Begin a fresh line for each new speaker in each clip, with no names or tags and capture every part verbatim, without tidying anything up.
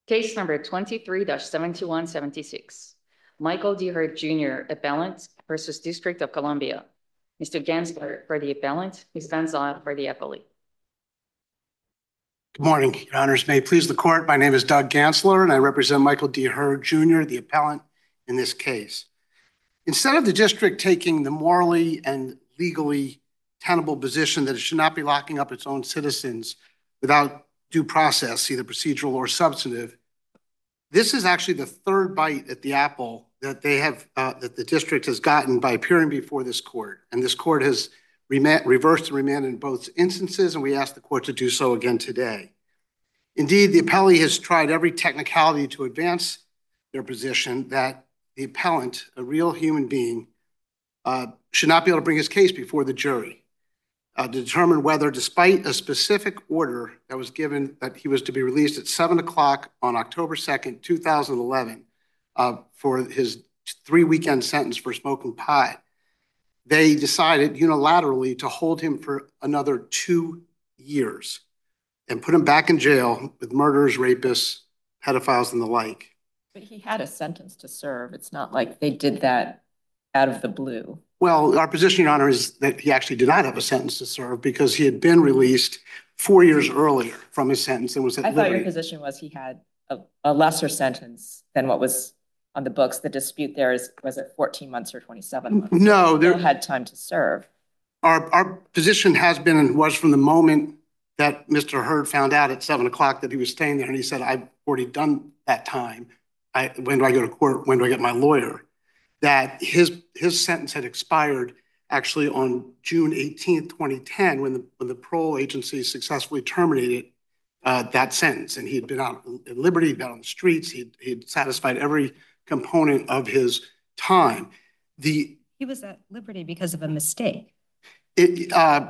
Case number twenty-three seventy-one seventy-six. Michael D. Hurd Junior, appellant versus District of Columbia. Mister Gansler for the appellant, Miz Van Zyl for the appellee.
Good morning, Your Honors. May it please the court, my name is Doug Gansler and I represent Michael D. Hurd Junior, the appellant in this case. Instead of the district taking the morally and legally tenable position that it should not be locking up its own citizens without due process, either procedural or substantive, this is actually the third bite at the apple that they have, uh, that the district has gotten by appearing before this court. And this court has reversed and remanded in both instances, and we ask the court to do so again today. Indeed, the appellee has tried every technicality to advance their position that the appellant, a real human being, uh, should not be able to bring his case before the jury uh, to determine whether, despite a specific order that was given that he was to be released at seven o'clock on October second, two thousand eleven, uh, for his three-weekend sentence for smoking pot, they decided unilaterally to hold him for another two years and put him back in jail with murderers, rapists, pedophiles, and the like.
But he had a sentence to serve. It's not like they did that out of the blue.
Well, our position, Your Honor, is that he actually did not have a sentence to serve because he had been released four years earlier from his sentence and was at
I
liberty.
thought your position was he had a, a lesser sentence than what was on the books. The dispute there is, was it fourteen months or twenty-seven months?
No, there
had time to serve.
Our, our position has been and was from the moment that Mister Hurd found out at seven o'clock that he was staying there, and he said, I've already done that time. I, when do I go to court? When do I get my lawyer? That his his sentence had expired actually on June eighteenth, twenty ten, when the when the parole agency successfully terminated uh, that sentence, and he had been out at liberty, he'd been on the streets, he he had satisfied every component of his time. The
he was at liberty because of a mistake.
It, uh,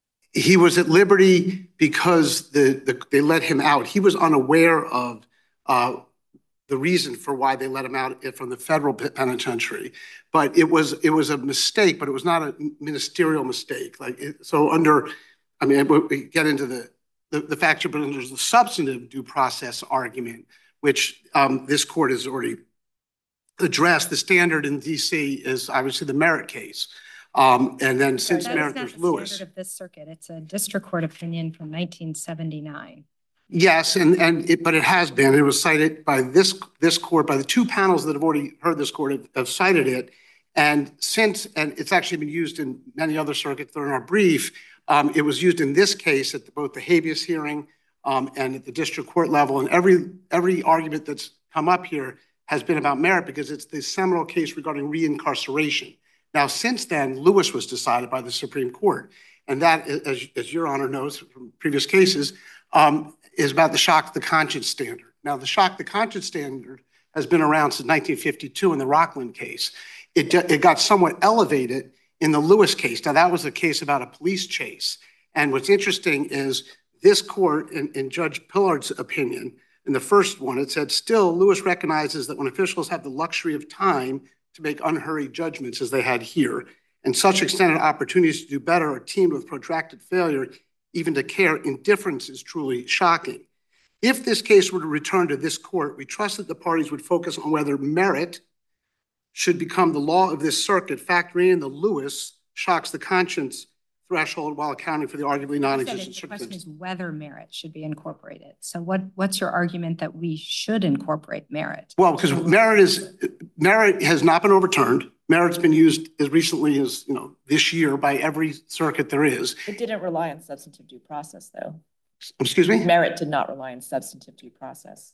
he was at liberty because the, the they let him out. He was unaware of uh, the reason for why they let him out from the federal penitentiary, but it was it was a mistake, but it was not a ministerial mistake. Like it, so, under, I mean, we get into the the, the factor, but there's the substantive due process argument, which um, this court has already addressed. The standard in D C is obviously the Merritt case. Um, and then since Merritt, there's Lewis.
That's not the standard of this circuit. It's a district court opinion from nineteen seventy-nine.
Yes, and and it, but it has been. It was cited by this this court, by the two panels that have already heard this court have, have cited it. And since, and it's actually been used in many other circuits that are in our brief. Um, it was used in this case at the, both the habeas hearing um, and at the district court level. And every every argument that's come up here has been about Merritt because it's the seminal case regarding reincarceration. Now, since then, Lewis was decided by the Supreme Court. And that, as, as Your Honor knows from previous cases, um, is about the shock to the conscience standard. Now, the shock to the conscience standard has been around since nineteen fifty-two in the Rockland case. It, it got somewhat elevated in the Lewis case. Now, that was a case about a police chase. And what's interesting is this court, in, in Judge Pillard's opinion, in the first one, it said, still, Lewis recognizes that when officials have the luxury of time to make unhurried judgments as they had here, and such extended opportunities to do better are teamed with protracted failure, even to care, indifference is truly shocking. If this case were to return to this court, we trust that the parties would focus on whether Merritt should become the law of this circuit, factoring in the Lewis shocks the conscience threshold while accounting for the arguably non-existent
The question is whether Merritt should be incorporated. So what, what's your argument that we should incorporate Merritt?
Well, because Merritt is Merritt has not been overturned. Merritt's been used as recently as, you know, this year by every circuit there is.
It didn't rely on substantive due process, though.
Excuse me?
Merritt did not rely on substantive due process.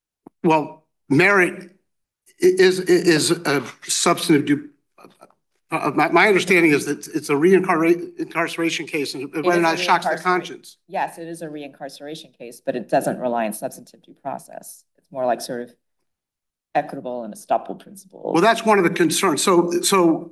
Well, Merritt is is a substantive due. Uh, my, my understanding is that it's a reincarceration case, and whether or not it shocks the conscience.
Yes, it is a reincarceration case, but it doesn't rely on substantive due process. It's more like sort of equitable and estoppel principles.
Well, that's one of the concerns. So, so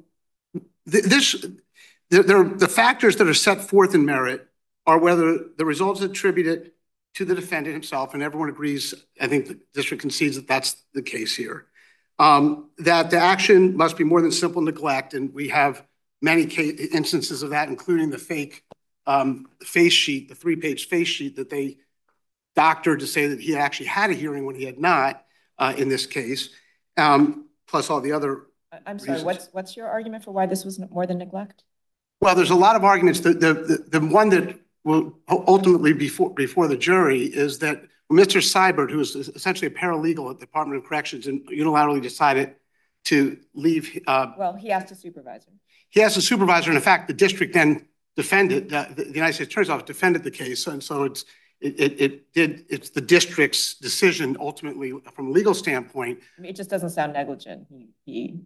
th this, the, the factors that are set forth in Merritt are whether the results attributed to the defendant himself, and everyone agrees, I think the district concedes that that's the case here. Um, that the action must be more than simple neglect, and we have many case, instances of that, including the fake um, face sheet, the three-page face sheet that they doctor to say that he actually had a hearing when he had not uh, in this case, um, plus all the other
I- I'm sorry,
reasons.
what's, what's your argument for why this was more than neglect?
Well, there's a lot of arguments. The, the, the, the one that will ultimately be before, before the jury is that Mister Seibert, who is essentially a paralegal at the Department of Corrections, and unilaterally decided to leave. Uh,
Well, he asked a supervisor.
he asked a supervisor, and in fact, the district then defended, uh, the, the United States Attorney's Office defended the case, and so it's it, it, it did it's the district's decision ultimately from a legal standpoint.
I mean, it just doesn't sound negligent. He, he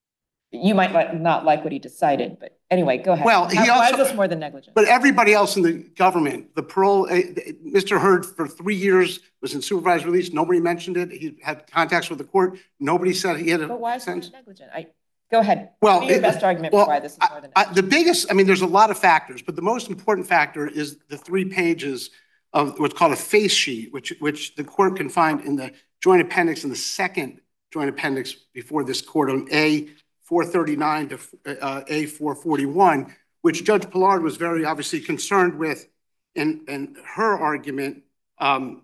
you might like, not like what he decided, but anyway, go ahead.
Well, he
How, why
also-
is this more than negligent?
But everybody else in the government, the parole, uh, Mister Hurd for three years was in supervised release. Nobody mentioned it. He had contacts with the court. Nobody said he had a
But why is it
sense.
not negligent? I, go ahead.
Well,
Give me your
it-
best argument
well,
for why this is more than
I,
negligent.
the biggest, I mean, there's a lot of factors, but the most important factor is the three pages of what's called a face sheet, which, which the court can find in the joint appendix, in the second joint appendix before this court on A four thirty-nine to uh, A four forty-one, which Judge Pillard was very obviously concerned with in, in her argument, um,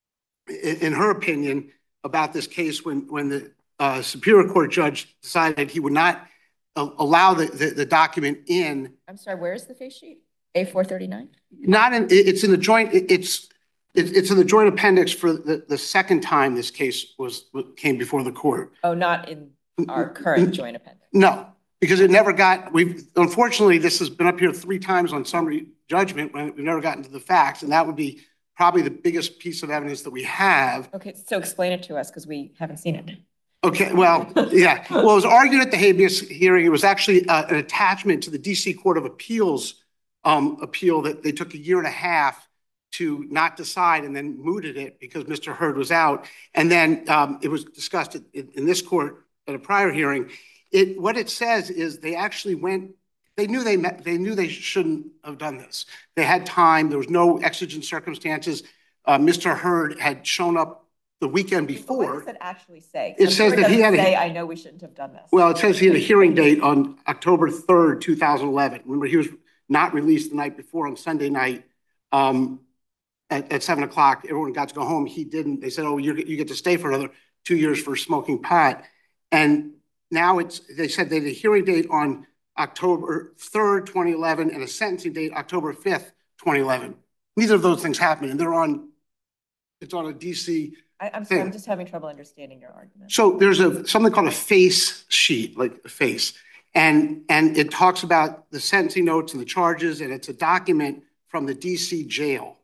in, in her opinion about this case when, when the uh, Superior Court judge decided he would not uh, allow the, the, the document in.
I'm sorry, where is the face sheet? A four thirty-nine?
Not in, it's in the joint, it's, it's in the joint appendix for the, the second time this case was, came before the court.
Oh, not in our current joint appendix.
No, because it never got, we've, unfortunately, this has been up here three times on summary judgment when we've never gotten to the facts. And that would be probably the biggest piece of evidence that we have.
Okay, so explain it to us because we haven't seen it.
Okay, well, yeah. Well, it was argued at the habeas hearing. It was actually uh, an attachment to the D C Court of Appeals um, appeal that they took a year and a half to not decide and then mooted it because Mister Hurd was out. And then um, it was discussed in, in this court at a prior hearing. It, what it says is they actually went, they knew they met, they knew they shouldn't have done this. They had time. There was no exigent circumstances. Uh, Mister Hurd had shown up the weekend before.
What does it actually say?
It says that he had a-
say, I know we shouldn't have done this.
Well, it says he had a hearing date on October third, two thousand eleven. Remember, he was not released the night before on Sunday night um, at, at seven o'clock. Everyone got to go home. He didn't. They said, oh, you're, you get to stay for another two years for smoking pot. And now it's, they said they had a hearing date on October third, twenty eleven, and a sentencing date October fifth, twenty eleven. Neither of those things happened, and they're on, it's on a D C
I, I'm sorry,
thing.
I'm just having trouble understanding your argument.
So there's a something called a face sheet, like a face, and and it talks about the sentencing notes and the charges, and it's a document from the D C jail.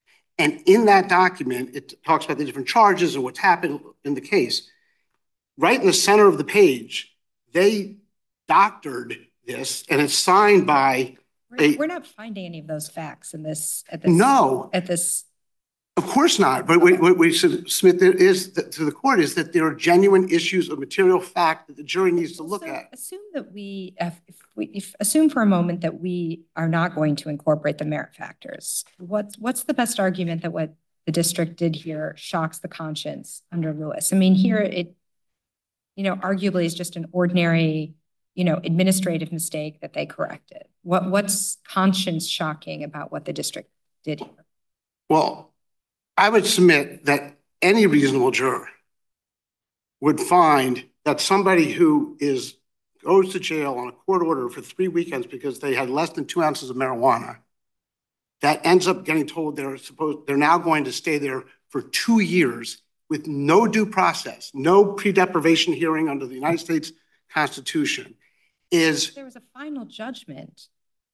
And in that document, it talks about the different charges and what's happened in the case. Right in the center of the page, they doctored this, and it's signed by
We're
a.
we're not finding any of those facts in this, at this.
No.
At this.
Of course not. But what what we should submit there is that to the court is that there are genuine issues of material fact that the jury needs to look
So
at.
Assume that we, if if we, if, assume for a moment that we are not going to incorporate the merit factors. What's, what's the best argument that what the district did here shocks the conscience under Lewis? I mean, here it, you know, arguably is just an ordinary, you know, administrative mistake that they corrected. What, what's conscience shocking about what the district did here?
Well, I would submit that any reasonable juror would find that somebody who is goes to jail on a court order for three weekends because they had less than two ounces of marijuana, that ends up getting told they're supposed they're now going to stay there for two years with no due process, no pre-deprivation hearing under the United States Constitution, is
There was a final judgment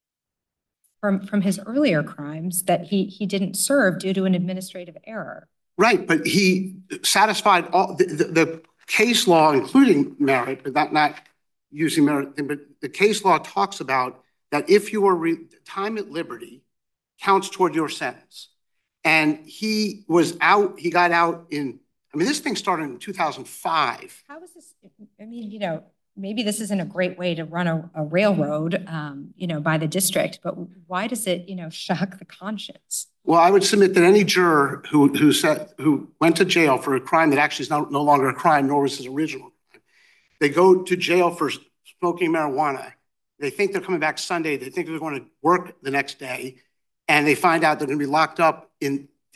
from, from his earlier crimes that he, he didn't serve due to an administrative error.
right, but he satisfied all the, the, the case law, including merit, but not, not using merit, but the case law talks about that if you are re, time at liberty counts toward your sentence. And he was out, he got out in, I mean, this thing started in two thousand five.
How is this, I mean, you know, maybe this isn't a great way to run a, a railroad, um, you know, by the district, but why does it, you know, shock the conscience?
Well, I would submit that any juror who, who said, who went to jail for a crime that actually is no, no longer a crime, nor was his original crime, they go to jail for smoking marijuana. They think they're coming back Sunday. They think they're going to work the next day. And they find out they're going to be locked up in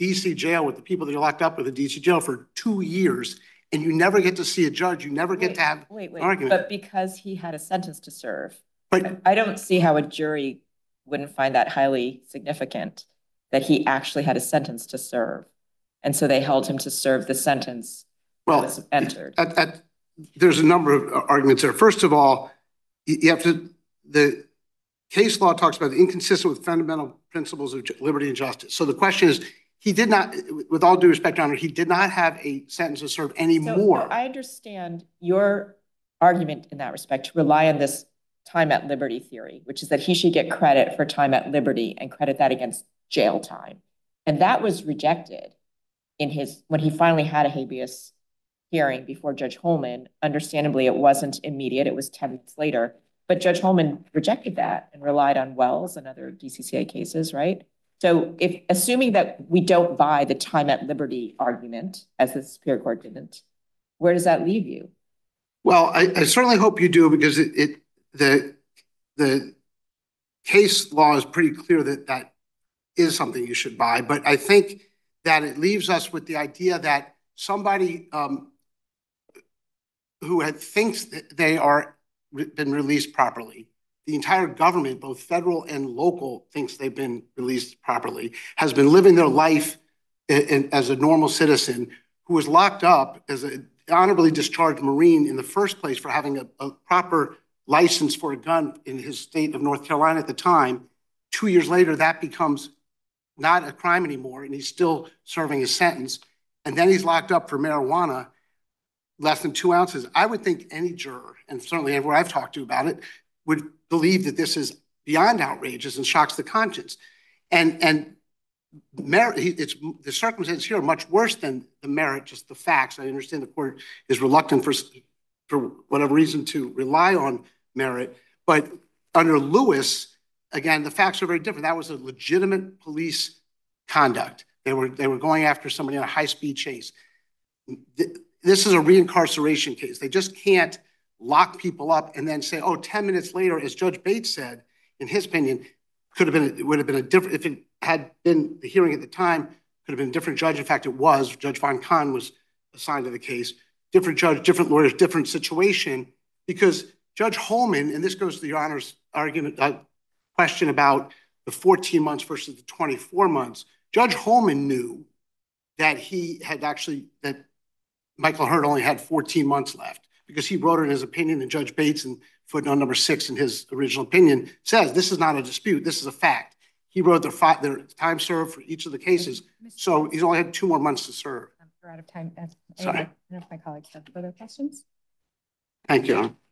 D C jail with the people that are locked up with in D C jail for two years, and you never get to see a judge, you never get
Wait,
to have
Wait,
an
wait,
argument.
but because he had a sentence to serve,
But
I don't see how a jury wouldn't find that highly significant, that he actually had a sentence to serve. And so they held him to serve the sentence that
well,
was entered.
at, at, there's a number of arguments there. First of all, you have to, the case law talks about inconsistent with fundamental principles of liberty and justice. So the question is, he did not, with all due respect, Your Honor, he did not have a sentence to serve anymore.
So, so I understand your argument in that respect to rely on this time at liberty theory, which is that he should get credit for time at liberty and credit that against jail time. And that was rejected in his, when he finally had a habeas hearing before Judge Holman. Understandably, it wasn't immediate, it was ten minutes later, but Judge Holman rejected that and relied on Wells and other D C C A cases, right? So if, assuming that we don't buy the time at liberty argument, as the Superior Court didn't, where does that leave you?
Well, I, I certainly hope you do, because it, it the the case law is pretty clear that that is something you should buy. But I think that it leaves us with the idea that somebody um, who had, thinks that they are re been released properly, the entire government, both federal and local, thinks they've been released properly, has been living their life in, in, as a normal citizen, who was locked up as an honorably discharged Marine in the first place for having a, a proper license for a gun in his state of North Carolina at the time. Two years later, that becomes not a crime anymore, and he's still serving his sentence. And then he's locked up for marijuana, less than two ounces. I would think any juror, and certainly everyone I've talked to about it, would believe that this is beyond outrageous and shocks the conscience. And and merit, it's the circumstances here are much worse than the merit, just the facts. I understand the court is reluctant for for whatever reason to rely on merit, but under Lewis, again, the facts are very different. That was a legitimate police conduct. They were they were going after somebody in a high-speed chase. This is a reincarceration case. They just can't lock people up and then say, oh, ten minutes later, as Judge Bates said, in his opinion, could have been, it would have been a different, if it had been the hearing at the time, could have been a different judge. In fact, it was. Judge Von Kahn was assigned to the case. Different judge, different lawyers, different situation, because Judge Holman, and this goes to Your Honor's argument, uh, question about the fourteen months versus the twenty-four months. Judge Holman knew that he had actually, that Michael Hurd only had fourteen months left, because he wrote it in his opinion, and Judge Bates in footnote number six in his original opinion says this is not a dispute, this is a fact. He wrote their, five, their time served for each of the cases, so he's only had two more months to serve.
We're out of time.
Sorry.
I don't know if my colleagues have further questions.
Thank you, Your Honor.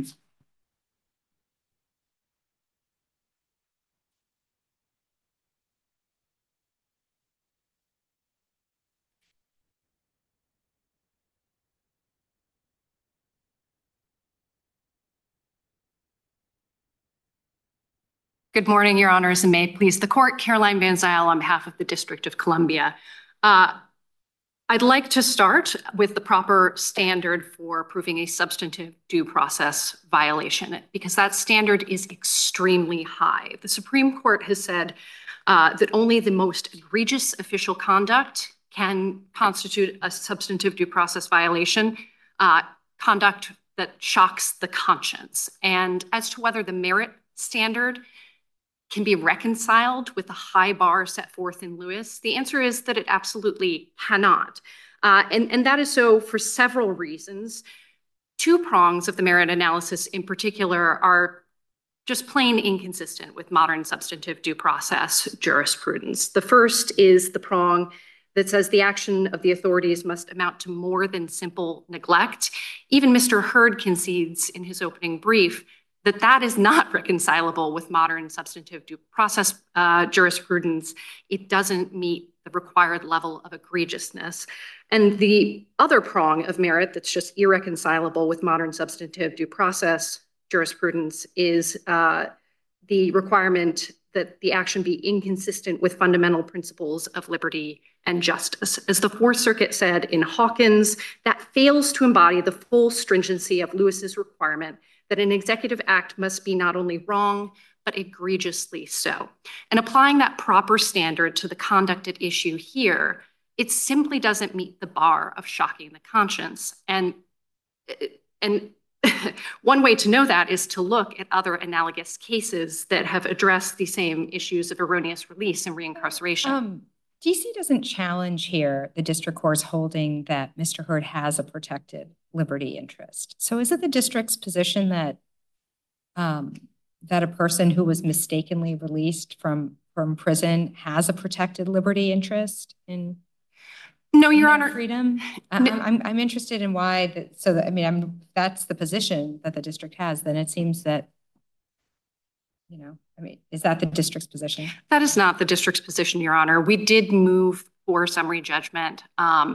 Good morning, Your Honors, and may it please the court. Caroline Van Zyl on behalf of the District of Columbia. Uh, I'd like to start with the proper standard for proving a substantive due process violation, because that standard is extremely high. The Supreme Court has said uh, that only the most egregious official conduct can constitute a substantive due process violation, uh, conduct that shocks the conscience. And as to whether the merit standard can be reconciled with the high bar set forth in Lewis, the answer is that it absolutely cannot. Uh, and, and that is so for several reasons. Two prongs of the merit analysis in particular are just plain inconsistent with modern substantive due process jurisprudence. The first is the prong that says the action of the authorities must amount to more than simple neglect. Even Mister Hurd concedes in his opening brief that that is not reconcilable with modern substantive due process uh, jurisprudence. It doesn't meet the required level of egregiousness. And the other prong of merit that's just irreconcilable with modern substantive due process jurisprudence is uh, the requirement that the action be inconsistent with fundamental principles of liberty and justice. As the Fourth Circuit said in Hawkins, that fails to embody the full stringency of Lewis's requirement that an executive act must be not only wrong, but egregiously so. And applying that proper standard to the conduct at issue here, it simply doesn't meet the bar of shocking the conscience. And, and one way to know that is to look at other analogous cases that have addressed the same issues of erroneous release and reincarceration.
Um, D C doesn't challenge here the district court's holding that Mister Hurd has a protected liberty interest. So is it the district's position that um, that a person who was mistakenly released from, from prison has a protected liberty interest in
No, Your Honor.
freedom? I'm, I'm, I'm interested in why that, so that, I mean, I'm, that's the position that the district has, then it seems that, you know, I mean, is that the district's position?
That is not the district's position, Your Honor. We did move for summary judgment um,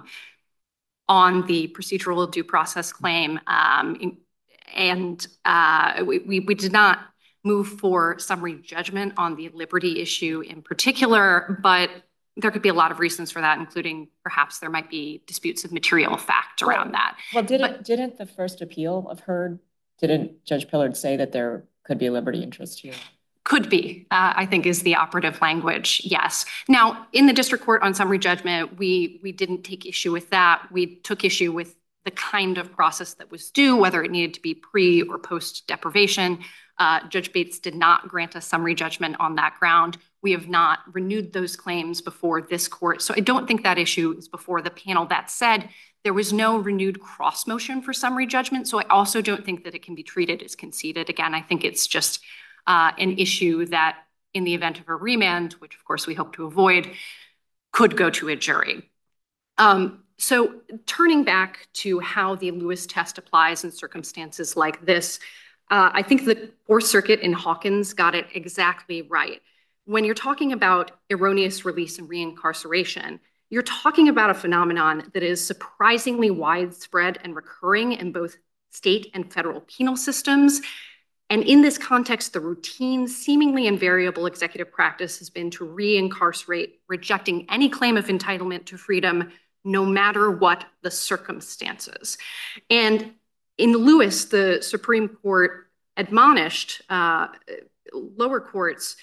on the procedural due process claim. Um, and uh, we, we, we did not move for summary judgment on the liberty issue in particular, but there could be a lot of reasons for that, including perhaps there might be disputes of material fact around
well,
that.
Well, didn't,
but,
didn't the first appeal of Hurd, didn't Judge Pillard say that there could be a liberty interest here?
Could be, uh, I think is the operative language, yes. Now, in the district court on summary judgment, we, we didn't take issue with that. We took issue with the kind of process that was due, whether it needed to be pre or post deprivation. Uh, Judge Bates did not grant a summary judgment on that ground. We have not renewed those claims before this court. So I don't think that issue is before the panel. That said, there was no renewed cross motion for summary judgment. So I also don't think that it can be treated as conceded. Again, I think it's just uh, an issue that in the event of a remand, which of course we hope to avoid, could go to a jury. Um, so turning back to how the Lewis test applies in circumstances like this, uh, I think the Fourth Circuit in Hawkins got it exactly right. When you're talking about erroneous release and reincarceration, you're talking about a phenomenon that is surprisingly widespread and recurring in both state and federal penal systems. And in this context, the routine, seemingly invariable executive practice has been to reincarcerate, rejecting any claim of entitlement to freedom, no matter what the circumstances. And in Lewis, the Supreme Court admonished uh, lower courts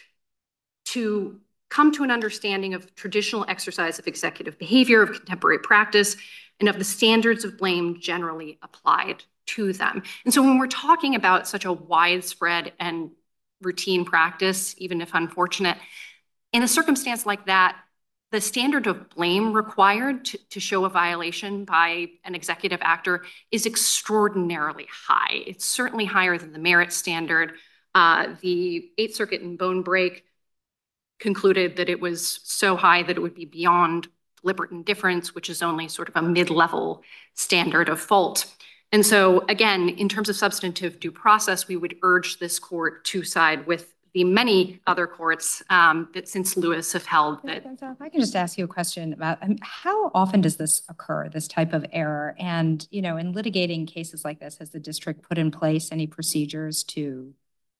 to come to an understanding of traditional exercise of executive behavior, of contemporary practice, and of the standards of blame generally applied to them. And so when we're talking about such a widespread and routine practice, even if unfortunate, in a circumstance like that, the standard of blame required to, to show a violation by an executive actor is extraordinarily high. It's certainly higher than the merit standard. Uh, the Eighth Circuit in Bone Break concluded that it was so high that it would be beyond deliberate indifference, which is only sort of a mid-level standard of fault. And so again, in terms of substantive due process, we would urge this court to side with the many other courts um, that since Lewis have held that.
If I can just ask you a question about um, how often does this occur, this type of error? And, you know, in litigating cases like this, has the district put in place any procedures to,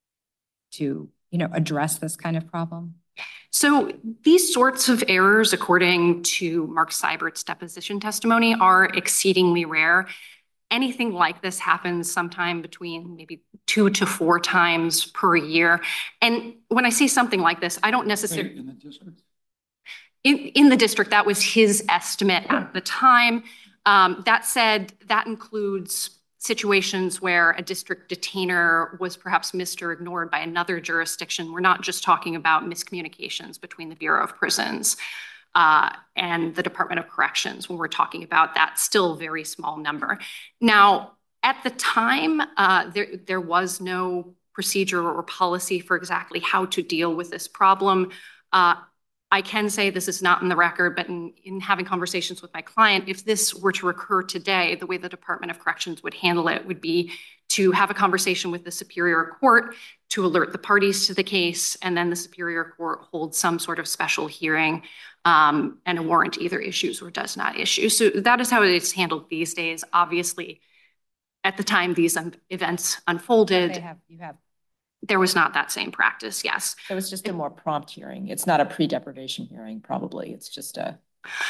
to, you know, address this kind of problem?
So these sorts of errors, according to Mark Seibert's deposition testimony, are exceedingly rare. Anything like this happens sometime between maybe two to four times per year. And when I say something like this, I don't necessarily...
In the district?
In, in the district, that was his estimate at the time. Um, that said, that includes situations where a district detainer was perhaps missed or ignored by another jurisdiction. We're not just talking about miscommunications between the Bureau of Prisons uh, and the Department of Corrections when we're talking about that still very small number. Now, at the time, uh, there, there was no procedure or policy for exactly how to deal with this problem. Uh, I can say this is not in the record, but in, in having conversations with my client, if this were to recur today, the way the Department of Corrections would handle it would be to have a conversation with the Superior Court to alert the parties to the case, and then the Superior Court holds some sort of special hearing um, and a warrant either issues or does not issue. So that is how it's handled these days. Obviously, at the time these um, events unfolded,
They have, you have.
there was not that same practice, yes.
So it's just a more prompt hearing. It's not a pre-deprivation hearing, probably. It's just a...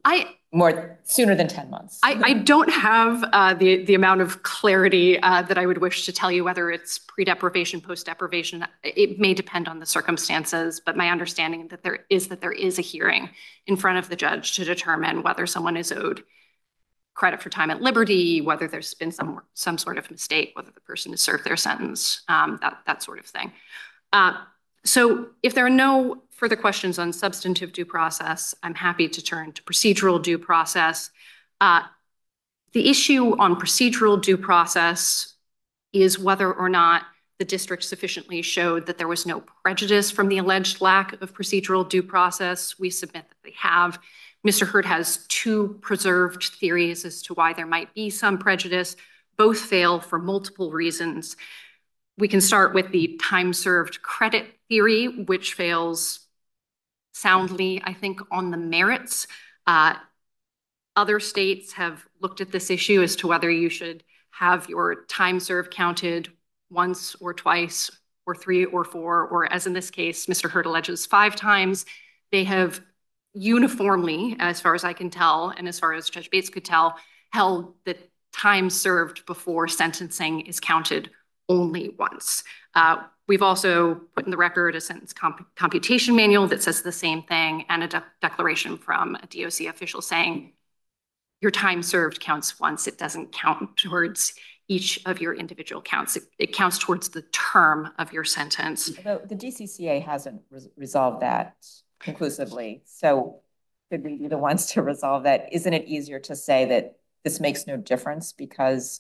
I
more sooner than ten months?
I, I don't have uh, the, the amount of clarity uh, that I would wish to tell you whether it's pre-deprivation, post-deprivation. It may depend on the circumstances, but my understanding that there is that there is a hearing in front of the judge to determine whether someone is owed credit for time at liberty, whether there's been some, some sort of mistake, whether the person has served their sentence, um, that, that sort of thing. Uh, so if there are no further questions on substantive due process, I'm happy to turn to procedural due process. Uh, the issue on procedural due process is whether or not the district sufficiently showed that there was no prejudice from the alleged lack of procedural due process. We submit that they have. Mister Hurd has two preserved theories as to why there might be some prejudice. Both fail for multiple reasons. We can start with the time served credit theory, which fails soundly, I think, on the merits. Uh, other states have looked at this issue as to whether you should have your time served counted once or twice or three or four, or as in this case, Mister Hurd alleges five times. They have uniformly, as far as I can tell, and as far as Judge Bates could tell, held that time served before sentencing is counted only once. Uh, we've also put in the record a sentence comp computation manual that says the same thing, and a de declaration from a D O C official saying your time served counts once. It doesn't count towards each of your individual counts. It, it counts towards the term of your sentence.
Although the D C C A hasn't res resolved that conclusively, so could we be the ones to resolve that? Isn't it easier to say that this makes no difference because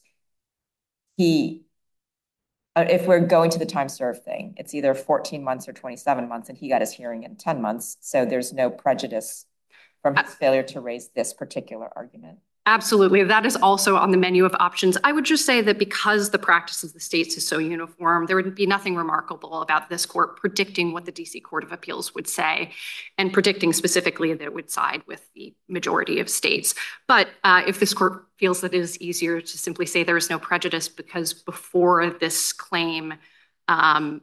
he, uh, if we're going to the time served thing, it's either fourteen months or twenty-seven months, and he got his hearing in ten months, so there's no prejudice from his failure to raise this particular argument.
Absolutely. That is also on the menu of options. I would just say that because the practice of the states is so uniform, there would be nothing remarkable about this court predicting what the D C Court of Appeals would say and predicting specifically that it would side with the majority of states. But uh, if this court feels that it is easier to simply say there is no prejudice because before this claim um,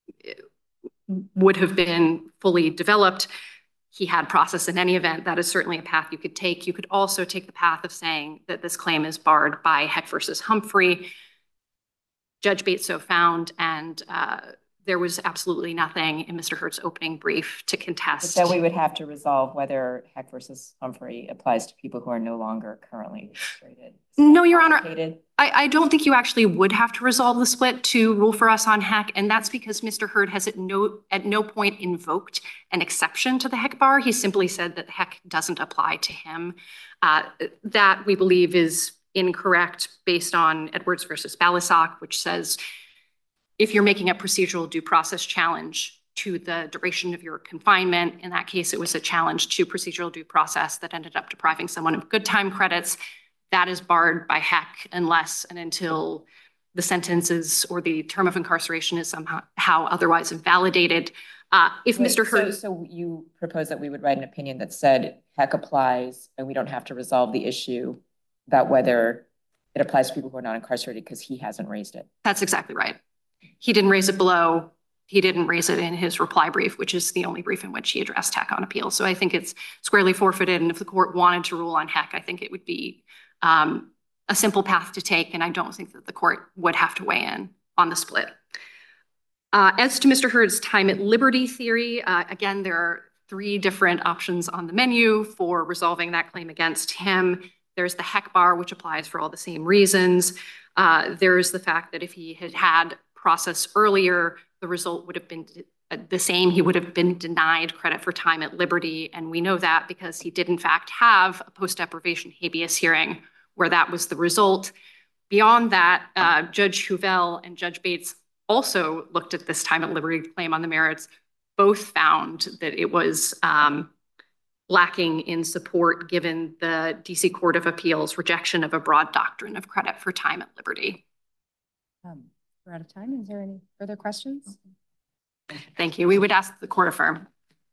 would have been fully developed, he had process in any event, that is certainly a path you could take. You could also take the path of saying that this claim is barred by Heck versus Humphrey. Judge Bates so found, and uh, there was absolutely nothing in Mister Hurd's opening brief to contest.
But then we would have to resolve whether Heck versus Humphrey applies to people who are no longer currently incarcerated.
No, Your Honor, I, I don't think you actually would have to resolve the split to rule for us on Heck, and that's because Mister Hurd has at no, at no point invoked an exception to the Heck bar. He simply said that Heck doesn't apply to him. Uh, that, we believe, is incorrect based on Edwards versus Balasag, which says if you're making a procedural due process challenge to the duration of your confinement, in that case, it was a challenge to procedural due process that ended up depriving someone of good time credits. That is barred by Heck unless and until the sentences or the term of incarceration is somehow otherwise invalidated. Uh, if Wait, Mister Hurd...
So, so you propose that we would write an opinion that said Heck applies and we don't have to resolve the issue about whether it applies to people who are not incarcerated because he hasn't raised it.
That's exactly right. He didn't raise it below. He didn't raise it in his reply brief, which is the only brief in which he addressed Heck on appeal. So I think it's squarely forfeited. And if the court wanted to rule on Heck, I think it would be um, a simple path to take. And I don't think that the court would have to weigh in on the split. Uh, as to Mister Hurd's time at liberty theory, uh, again, there are three different options on the menu for resolving that claim against him. There's the Heck bar, which applies for all the same reasons. Uh, there's the fact that if he had had process earlier, the result would have been the same. He would have been denied credit for time at liberty. And we know that because he did in fact have a post-deprivation habeas hearing where that was the result. Beyond that, uh, Judge Huvel and Judge Bates also looked at this time at liberty claim on the merits. Both found that it was um, lacking in support given the D C Court of Appeals rejection of a broad doctrine of credit for time at liberty.
Um, we're out of time. Is there any further questions?
Thank you. We would ask the court affirm.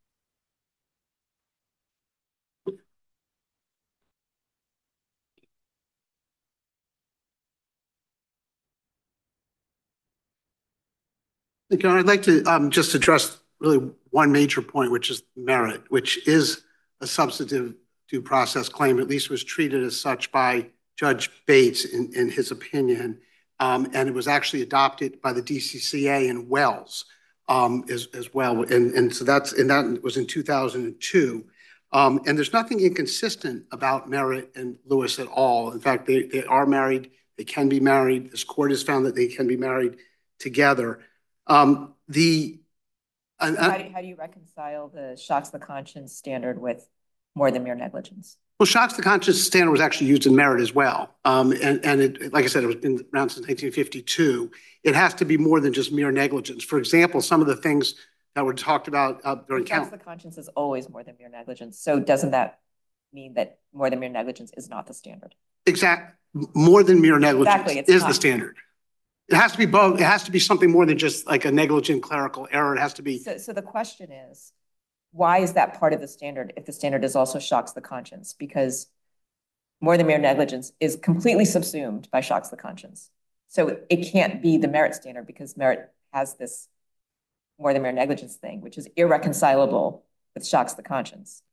Thank you. I'd like to um, just address really one major point, which is merit, which is a substantive due process claim, at least was treated as such by Judge Bates in, in his opinion. Um, and it was actually adopted by the D C C A in Wells um, as, as well. And, and so that's, and that was in two thousand two. Um, and there's nothing inconsistent about Merritt and Lewis at all. In fact, they, they are married, they can be married. This court has found that they can be married together. Um, the
So how, do, how do you reconcile the shocks the conscience standard with more than mere negligence?
Well, shocks the conscience standard was actually used in Merritt as well. Um, and and it, like I said, it was been around since nineteen fifty-two. It has to be more than just mere negligence. For example, some of the things that were talked about uh, during
shocks the conscience is always more than mere negligence. So doesn't that mean that more than mere negligence is not the standard?
Exact, more than mere negligence
exactly, it's
is
not.
the standard. It has to be both. It has to be something more than just like a negligent clerical error. It has to be.
So, so the question is, why is that part of the standard if the standard is also shocks the conscience? Because more than mere negligence is completely subsumed by shocks the conscience. So it can't be the Merritt standard because Merritt has this more than mere negligence thing, which is irreconcilable with shocks the conscience.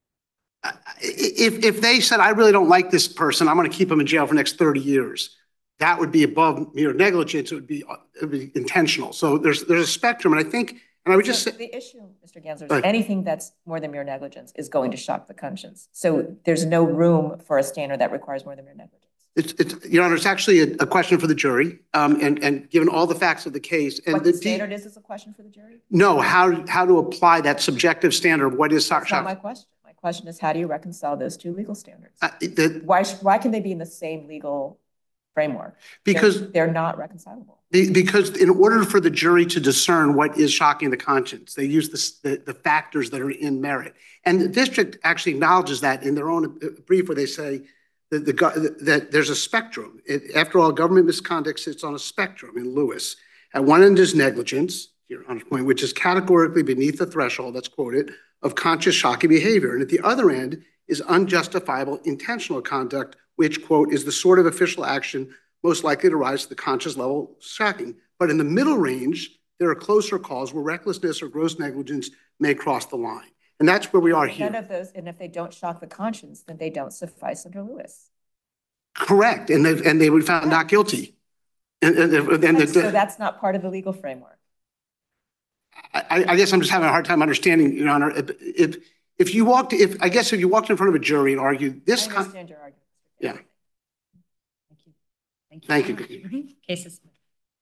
If, if they said, I really don't like this person, I'm going to keep him in jail for the next thirty years. That would be above mere negligence. It would be, it would be intentional. So there's there's a spectrum, and I think, and I would just
so
say
the issue, Mister Gansler, is
right.
anything that's more than mere negligence is going to shock the conscience. So there's no room for a standard that requires more than mere negligence.
It's, it's Your Honor, it's actually a, a question for the jury, um, and and given all the facts of the case, and
what
the,
the standard is is a question for the jury.
No, how how to apply that subjective standard? What is
That's
shock?
not my question. My question is, how do you reconcile those two legal standards?
Uh, the,
why why can they be in the same legal framework?
Because
they're, they're not reconcilable.
Because in order for the jury to discern what is shocking the conscience, they use the, the, the factors that are in Merritt. And the district actually acknowledges that in their own brief where they say that, the, that there's a spectrum. It, after all, government misconduct sits on a spectrum in Lewis. At one end is negligence, Your Honor's point, which is categorically beneath the threshold, that's quoted, of conscious shocking behavior. And at the other end is unjustifiable intentional conduct, which, quote, is the sort of official action most likely to rise to the conscious level shocking. But in the middle range, there are closer calls where recklessness or gross negligence may cross the line. And that's where we are here.
None of those, and if they don't shock the conscience, then they don't suffice under Lewis.
Correct, and they, and they were found not guilty. And, and, and, and
so
the,
that's not part of the legal framework.
I, I guess I'm just having a hard time understanding, Your Honor. If, if, if you walked, if I guess if you walked in front of a jury and argued this,
I understand your argument.
yeah.
Thank you.
Thank you.
Cases.